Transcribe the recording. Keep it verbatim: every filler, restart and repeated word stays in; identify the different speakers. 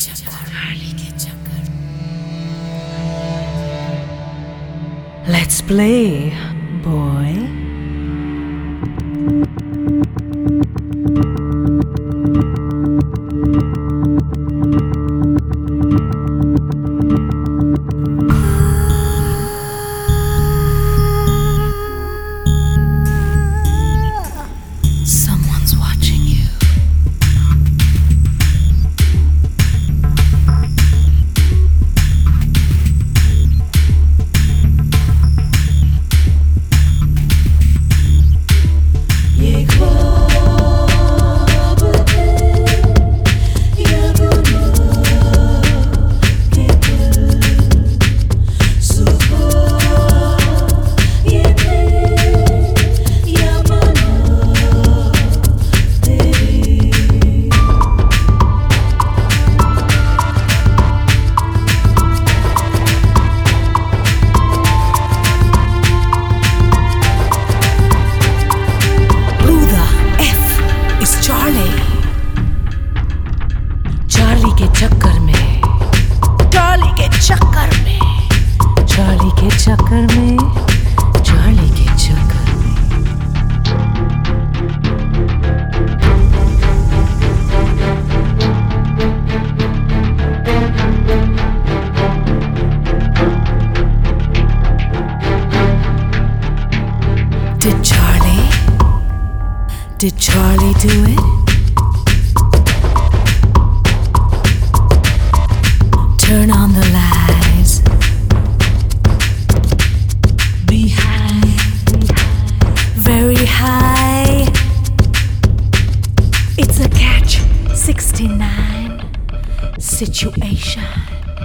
Speaker 1: Charlie के चक्कर। Let's play, boy. Someone's watching you. Charlie के चक्कर में, चार्ली के चक्कर में, चार्ली के चक्कर में, चार्ली के चक्कर में। Did Charlie, did Charlie do it? Turn on the lights. Be high, very high. It's a catch sixty-nine situation.